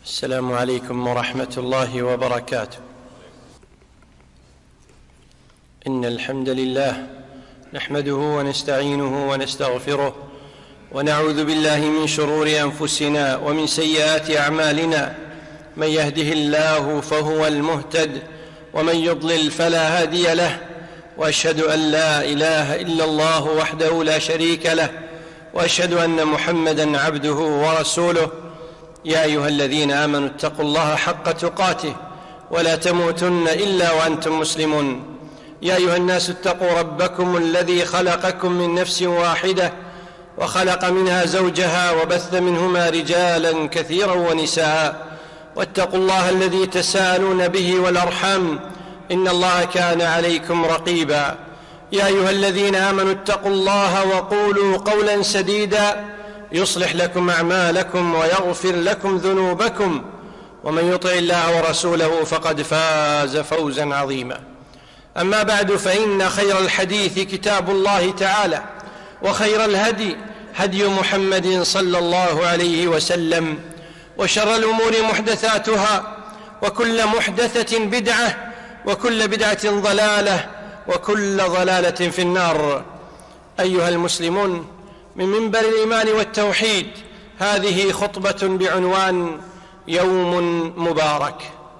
السلام عليكم ورحمة الله وبركاته. إن الحمد لله نحمده ونستعينه ونستغفره ونعوذ بالله من شرور أنفسنا ومن سيئات أعمالنا، من يهده الله فهو المهتد ومن يضلل فلا هادي له، وأشهد أن لا إله إلا الله وحده لا شريك له، وأشهد أن محمدًا عبده ورسوله. يا أيها الذين آمنوا اتقوا الله حق تقاته ولا تموتن إلا وأنتم مسلمون. يا أيها الناس اتقوا ربكم الذي خلقكم من نفس واحدة وخلق منها زوجها وبث منهما رجالا كثيرا ونساء، واتقوا الله الذي تساءلون به والأرحام إن الله كان عليكم رقيبا. يا أيها الذين آمنوا اتقوا الله وقولوا قولا سديدا يصلح لكم أعمالكم ويغفر لكم ذنوبكم، ومن يطع الله ورسوله فقد فاز فوزا عظيما. أما بعد، فإن خير الحديث كتاب الله تعالى، وخير الهدي هدي محمد صلى الله عليه وسلم، وشر الأمور محدثاتها، وكل محدثة بدعة، وكل بدعة ضلالة، وكل ضلالة في النار. أيها المسلمون، من منبر الإيمان والتوحيد هذه خطبة بعنوان يوم مبارك.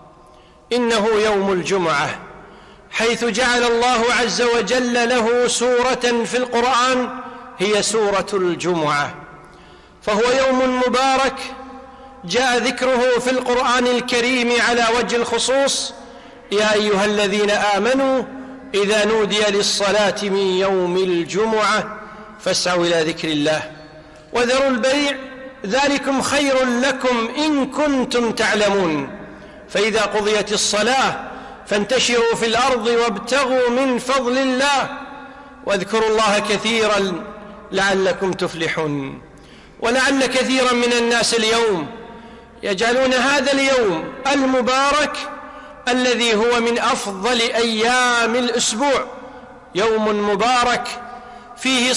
إنه يوم الجمعة، حيث جعل الله عز وجل له سورة في القرآن هي سورة الجمعة، فهو يوم مبارك جاء ذكره في القرآن الكريم على وجه الخصوص: يا أيها الذين آمنوا إذا نودي للصلاة من يوم الجمعة فاسعوا إلى ذكر الله وذروا البيع ذلكم خير لكم إن كنتم تعلمون، فإذا قضيت الصلاة فانتشروا في الأرض وابتغوا من فضل الله واذكروا الله كثيرا لعلكم تفلحون. ولعل كثيرا من الناس اليوم يجعلون هذا اليوم المبارك الذي هو من أفضل أيام الأسبوع يوم مبارك فيه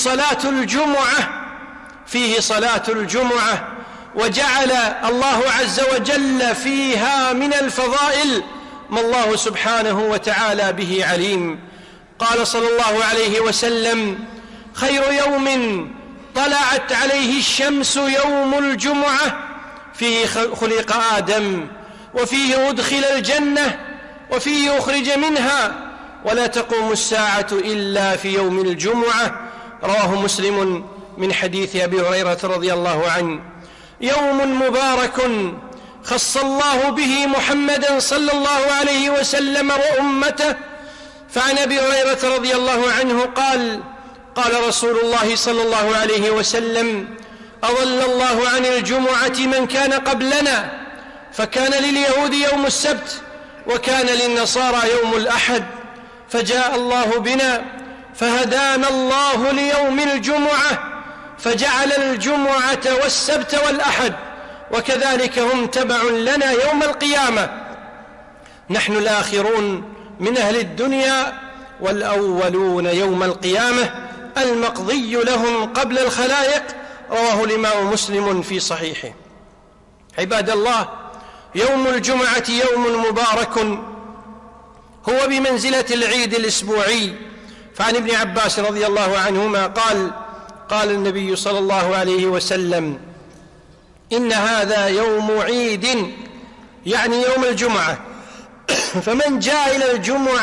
صلاة الجمعة، وجعل الله عز وجل فيها من الفضائل ما الله سبحانه وتعالى به عليم. قال صلى الله عليه وسلم: خير يوم طلعت عليه الشمس يوم الجمعة، فيه خلق آدم، وفيه أدخل الجنة، وفيه أخرج منها، ولا تقوم الساعة إلا في يوم الجمعة. رواه مسلم من حديث أبي هريرة رضي الله عنه. يوم مبارك خص الله به محمدا صلى الله عليه وسلم وأمته. فعن أبي هريرة رضي الله عنه قال: قال رسول الله صلى الله عليه وسلم: أضل الله عن الجمعة من كان قبلنا، فكان لليهود يوم السبت، وكان للنصارى يوم الأحد، فجاء الله بنا فهدانا الله ليوم الجمعة، فجعل الجمعة والسبت والأحد، وكذلك هم تبع لنا يوم القيامة. نحن الآخرون من أهل الدنيا والأولون يوم القيامة، المقضي لهم قبل الخلائق. رواه الإمام مسلم في صحيحه. عباد الله، يوم الجمعة يوم مبارك هو بمنزلة العيد الأسبوعي. فعن ابن عباس رضي الله عنهما قال: قال النبي صلى الله عليه وسلم: إن هذا يوم عيد، يعني يوم الجمعة، فمن جاء إلى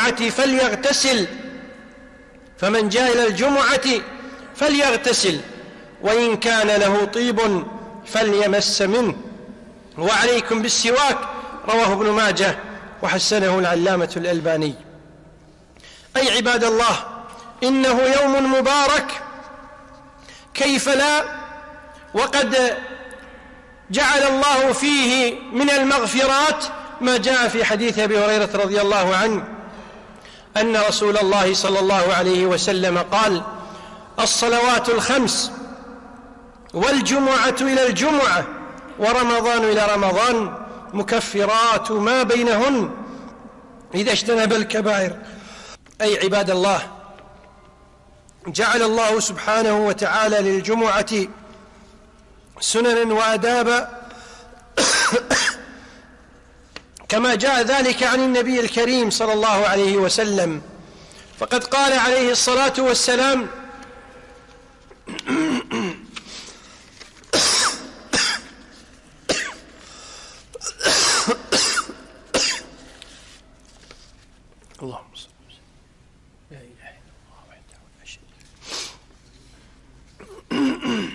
الجمعة فليغتسل، وإن كان له طيب فليمس منه، وعليكم بالسواك. رواه ابن ماجه وحسنه العلامة الألباني. أي عباد الله، إنه يوم مبارك، كيف لا، وقد جعل الله فيه من المغفرات ما جاء في حديث أبي هريرة رضي الله عنه أن رسول الله صلى الله عليه وسلم قال: الصلوات الخمس، والجمعة إلى الجمعة، ورمضان إلى رمضان، مكفرات ما بينهن إذا اجتنب الكبائر. أي عباد الله، جعل الله سبحانه وتعالى للجمعة سننا وآدابا كما جاء ذلك عن النبي الكريم صلى الله عليه وسلم، فقد قال عليه الصلاة والسلام: اللهم صل وسلم لا إله إلا الله وحده لا شريك له.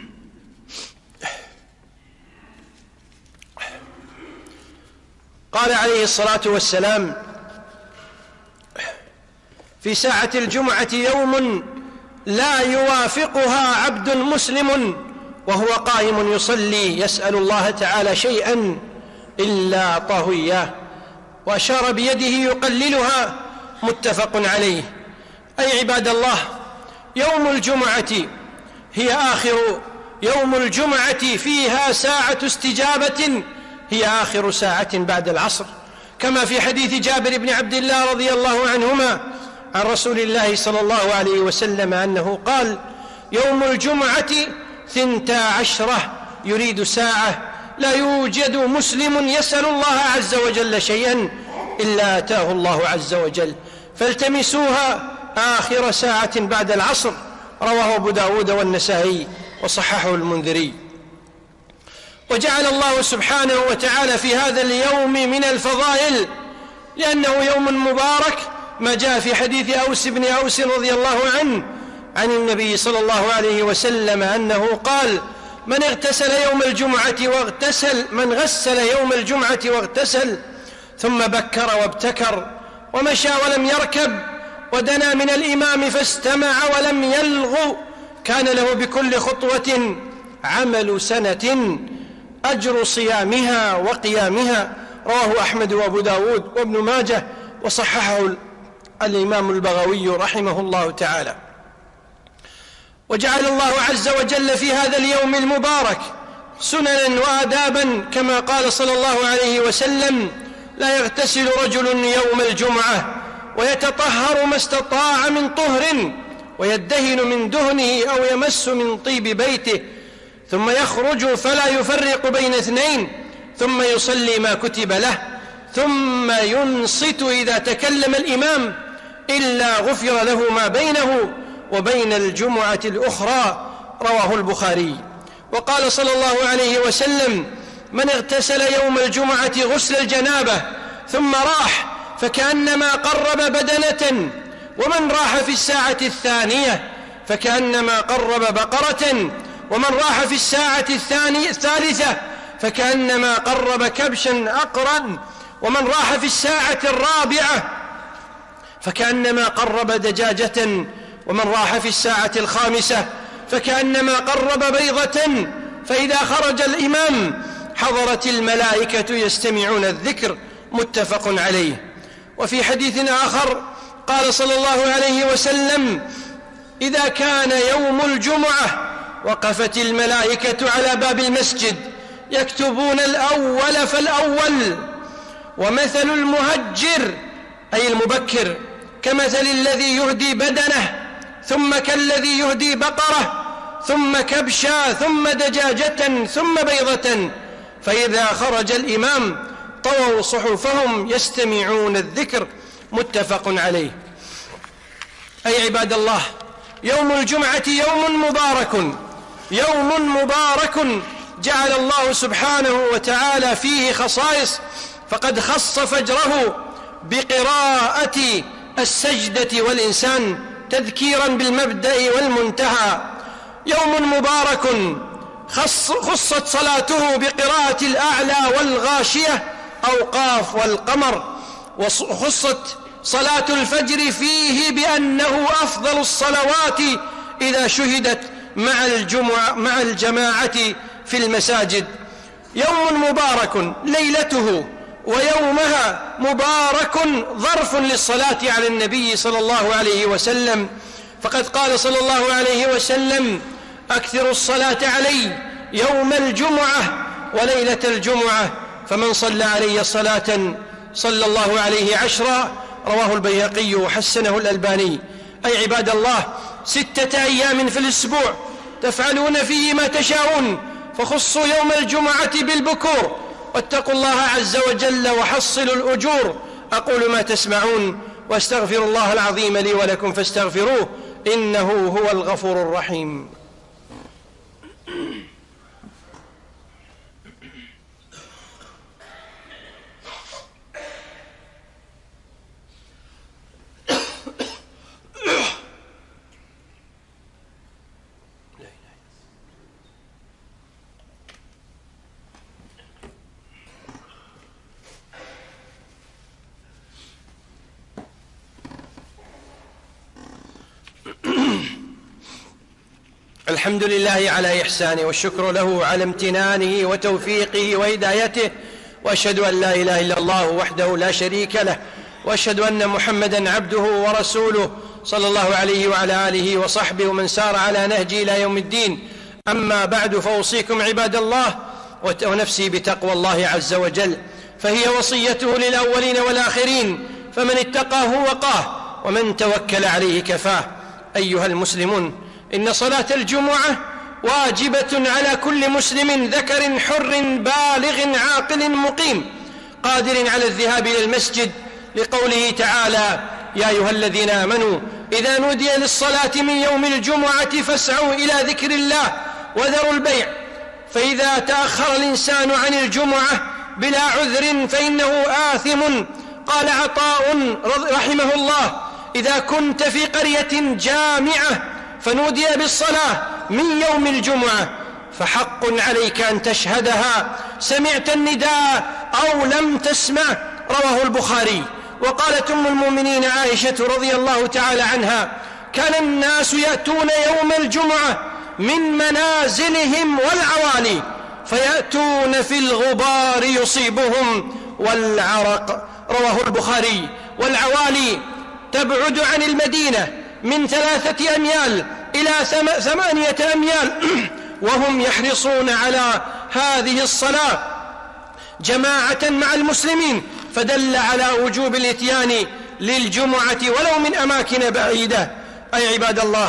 قال عليه الصلاة والسلام: في ساعة الجمعة يوم لا يوافقها عبد مسلم وهو قائم يصلي يسأل الله تعالى شيئا إلا أعطاه إياه، وأشار بيده يقللها، متفق عليه. أي عباد الله، يوم الجمعة هي آخر يوم الجمعة فيها ساعة استجابة، هي آخر ساعة بعد العصر، كما في حديث جابر بن عبد الله رضي الله عنهما عن رسول الله صلى الله عليه وسلم أنه قال: يوم الجمعة 12 يريد ساعة لا يوجد مسلم يسأل الله عز وجل شيئا إلا آتاه الله عز وجل، فالتمسوها آخر ساعة بعد العصر. رواه أبو داود والنسائي وصححه المنذري. وجعل الله سبحانه وتعالى في هذا اليوم من الفضائل لأنه يوم مبارك، ما جاء في حديث أوس بن أوس رضي الله عنه عن النبي صلى الله عليه وسلم أنه قال: من غسل يوم الجمعة واغتسل ثم بكر وابتكر ومشى ولم يركب ودنا من الإمام فاستمع ولم يلغ كان له بكل خطوة عمل سنة أجر صيامها وقيامها. رواه أحمد وأبو داود وابن ماجه وصححه الإمام البغوي رحمه الله تعالى. وجعل الله عز وجل في هذا اليوم المبارك سننا وآدابا، كما قال صلى الله عليه وسلم: لا يغتسل رجل يوم الجمعة ويتطهر ما استطاع من طهر ويدهن من دهنه أو يمس من طيب بيته ثم يخرج فلا يفرق بين اثنين ثم يصلي ما كتب له ثم ينصت إذا تكلم الإمام إلا غفر له ما بينه وبين الجمعة الأخرى. رواه البخاري. وقال صلى الله عليه وسلم: من اغتسل يوم الجمعة غسل الجنابة ثم راح فكأنما قرب بدنة، ومن راح في الساعة الثانية فكأنما قرب بقرة، ومن راح في الساعة الثالثة فكأنما قرب كبشا أقرا، ومن راح في الساعة الرابعة فكأنما قرب دجاجة، ومن راح في الساعة الخامسة فكأنما قرب بيضة. فإذا خرج الإمام حضرت الملائكة يستمعون الذكر. متفق عليه. وفي حديث آخر قال صلى الله عليه وسلم: إذا كان يوم الجمعة وقفت الملائكة على باب المسجد يكتبون الأول فالأول، ومثل المهجر أي المبكر كمثل الذي يهدي بدنه ثم كالذي يهدي بقرة ثم كبشا ثم دجاجة ثم بيضة، فإذا خرج الإمام طووا صحفهم يستمعون الذكر. متفق عليه. أي عباد الله، يوم الجمعة يوم مبارك جعل الله سبحانه وتعالى فيه خصائص، فقد خص فجره بقراءة السجدة والإنسان تذكيرا بالمبدأ والمنتهى. يوم مبارك خصت صلاته بقراءة الأعلى والغاشية أو قاف والقمر، وخصت صلاة الفجر فيه بأنه أفضل الصلوات إذا شهدت مع الجماعة في المساجد. يوم مبارك ليلته ويومها مبارك ظرف للصلاة على النبي صلى الله عليه وسلم، فقد قال صلى الله عليه وسلم: أكثروا الصلاة علي يوم الجمعة وليلة الجمعة، فمن صلى علي صلاة صلى الله عليه 10. رواه البيهقي وحسنه الألباني. أي عباد الله، 6 أيام في الأسبوع تفعلون فيه ما تشاءون، فخصوا يوم الجمعة بالبكور واتقوا الله عز وجل وحصلوا الأجور. أقول ما تسمعون واستغفر الله العظيم لي ولكم فاستغفروه إنه هو الغفور الرحيم. الحمد لله على إحسانه، والشكر له على امتنانه وتوفيقه وهدايته، وأشهد أن لا إله إلا الله وحده لا شريك له، وأشهد أن محمدًا عبده ورسوله صلى الله عليه وعلى آله وصحبه ومن سار على نهجه إلى يوم الدين. أما بعد، فأوصيكم عباد الله ونفسي بتقوى الله عز وجل، فهي وصيته للأولين والآخرين، فمن اتقاه وقاه ومن توكل عليه كفاه. أيها المسلمون، إن صلاة الجمعة واجبة على كل مسلم ذكر حر بالغ عاقل مقيم قادر على الذهاب إلى المسجد، لقوله تعالى: يا أيها الذين آمنوا إذا نودي للصلاة من يوم الجمعة فاسعوا إلى ذكر الله وذروا البيع، فإذا تأخر الإنسان عن الجمعة بلا عذر فإنه آثم. قال عطاء رحمه الله: إذا كنت في قرية جامعة فنودي بالصلاة من يوم الجمعة فحق عليك أن تشهدها، سمعت النداء أو لم تسمع. رواه البخاري. وقالت أم المؤمنين عائشة رضي الله تعالى عنها: كان الناس يأتون يوم الجمعة من منازلهم والعوالي فيأتون في الغبار يصيبهم والعرق. رواه البخاري. والعوالي تبعد عن المدينة من 3 أميال إلى 8 أميال، وهم يحرصون على هذه الصلاة جماعة مع المسلمين، فدل على وجوب الإتيان للجمعة ولو من أماكن بعيدة. أي عباد الله،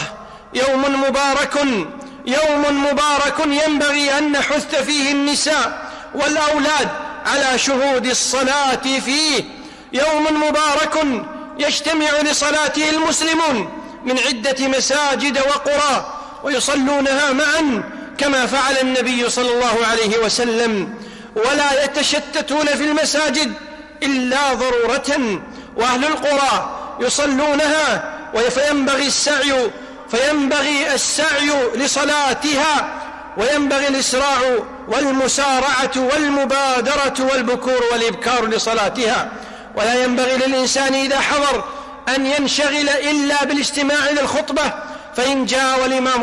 يوم مبارك ينبغي أن نحث فيه النساء والأولاد على شهود الصلاة فيه. يوم مبارك يجتمع لصلاته المسلمون من عدة مساجد وقرى ويصلونها معا كما فعل النبي صلى الله عليه وسلم، ولا يتشتتون في المساجد إلا ضرورة، وأهل القرى يصلونها فينبغي السعي لصلاتها، وينبغي الإسراع والمسارعة والمبادرة والبكور والإبكار لصلاتها. ولا ينبغي للإنسان إذا حضر أن ينشغل إلا بالاستماع للخطبة، فإن جاء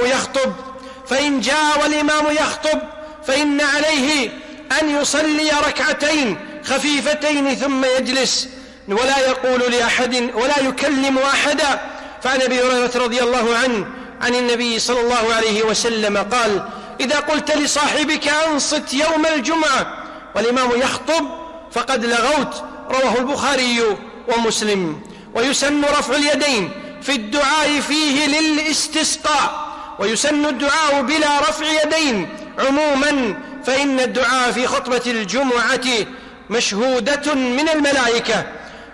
والإمام يخطب فإن عليه أن يصلي ركعتين خفيفتين ثم يجلس، ولا يقول لأحد ولا يكلم أحدا. فعن أبي هريرة رضي الله عنه عن النبي صلى الله عليه وسلم قال: إذا قلت لصاحبك أنصت يوم الجمعة والإمام يخطب فقد لغوت. رواه البخاري ومسلم. ويسن رفع اليدين في الدعاء فيه للاستسقاء، ويسن الدعاء بلا رفع يدين عموما، فإن الدعاء في خطبة الجمعة مشهودة من الملائكة.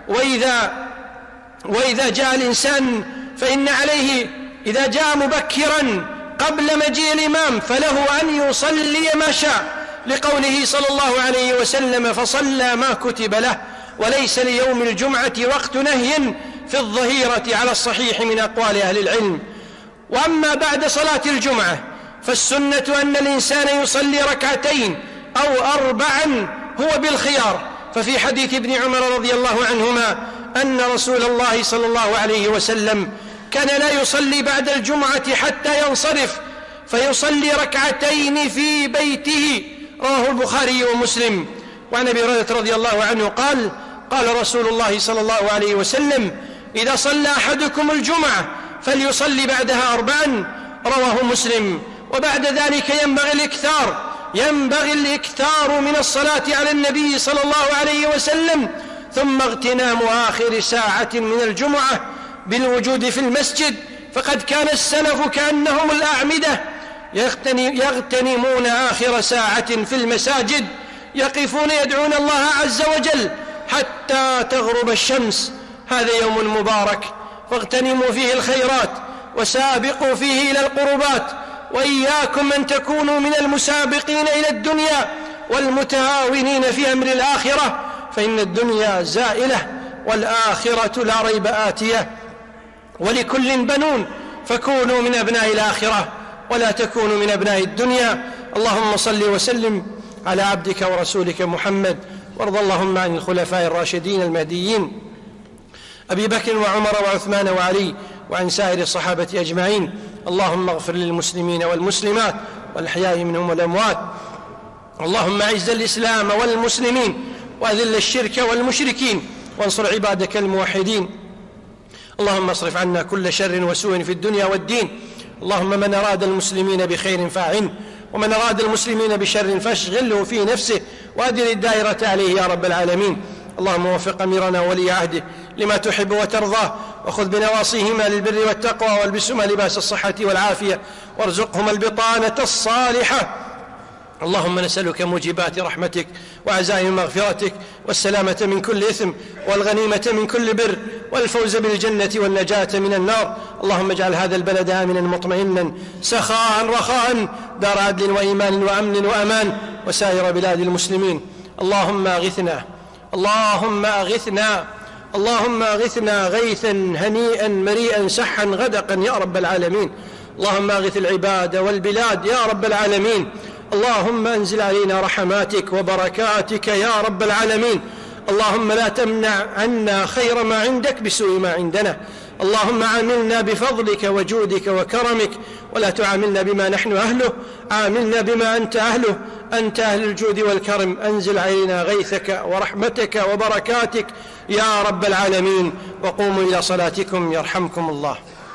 وإذا جاء الإنسان فإن عليه إذا جاء مبكرا قبل مجيء الإمام فله أن يصلي ما شاء، لقوله صلى الله عليه وسلم: فصلى ما كتب له. وليس ليوم الجمعة وقت نهي في الظهيرة على الصحيح من أقوال أهل العلم. وأما بعد صلاة الجمعة فالسنة أن الإنسان يصلي ركعتين أو 4 هو بالخيار، ففي حديث ابن عمر رضي الله عنهما أن رسول الله صلى الله عليه وسلم كان لا يصلي بعد الجمعة حتى ينصرف فيصلي ركعتين في بيته. رواه البخاري ومسلم. وعن أبي هريرة رضي الله عنه قال: قال رسول الله صلى الله عليه وسلم: إذا صلى أحدكم الجمعة فليصلي بعدها 4. رواه مسلم. وبعد ذلك ينبغي الإكثار من الصلاة على النبي صلى الله عليه وسلم، ثم اغتنام آخر ساعة من الجمعة بالوجود في المسجد، فقد كان السلف كأنهم الأعمدة يغتنمون آخر ساعة في المساجد، يقفون يدعون الله عز وجل حتى تغرب الشمس. هذا يوم مبارك فاغتنموا فيه الخيرات وسابقوا فيه إلى القربات، وإياكم أن تكونوا من المسابقين إلى الدنيا والمتهاونين في أمر الآخرة، فإن الدنيا زائلة والآخرة لا ريب آتية، ولكل بنون، فكونوا من أبناء الآخرة ولا تكونوا من أبناء الدنيا. اللهم صل وسلم على عبدك ورسولك محمد، وارض اللهم عن الخلفاء الراشدين المهديين أبي بكر وعمر وعثمان وعلي، وعن سائر الصحابة أجمعين. اللهم اغفر للمسلمين والمسلمات والأحياء منهم والأموات. اللهم أعز الإسلام والمسلمين وأذل الشرك والمشركين، وانصر عبادك الموحدين. اللهم اصرف عنا كل شر وسوء في الدنيا والدين. اللهم من أراد المسلمين بخير فاعنه، ومن أراد المسلمين بشر فاشغله في نفسه وأدر الدائرة عليه يا رب العالمين. اللهم وفق أميرنا ولي عهده لما تحب وترضاه، وخذ بنواصيهما للبر والتقوى، والبسهما لباس الصحة والعافية، وارزقهما البطانة الصالحة. اللهم نسألك موجبات رحمتك وعزائم مغفرتك، والسلامة من كل إثم، والغنيمة من كل بر، والفوز بالجنة والنجاة من النار. اللهم اجعل هذا البلد آمنا مطمئنا سخاء رخاء، دار عدل وإيمان وأمن وأمان، وسائر بلاد المسلمين. اللهم أغثنا، اللهم أغثنا، اللهم أغثنا غيثا هنيئا مريئا سحا غدقا يا رب العالمين. اللهم أغث العباد والبلاد يا رب العالمين. اللهم أنزل علينا رحماتك وبركاتك يا رب العالمين. اللهم لا تمنع عنا خير ما عندك بسوء ما عندنا. اللهم عاملنا بفضلك وجودك وكرمك، ولا تعاملنا بما نحن أهله، عاملنا بما أنت أهله. أنت أهل الجود والكرم، أنزل علينا غيثك ورحمتك وبركاتك يا رب العالمين. وقوموا إلى صلاتكم يرحمكم الله.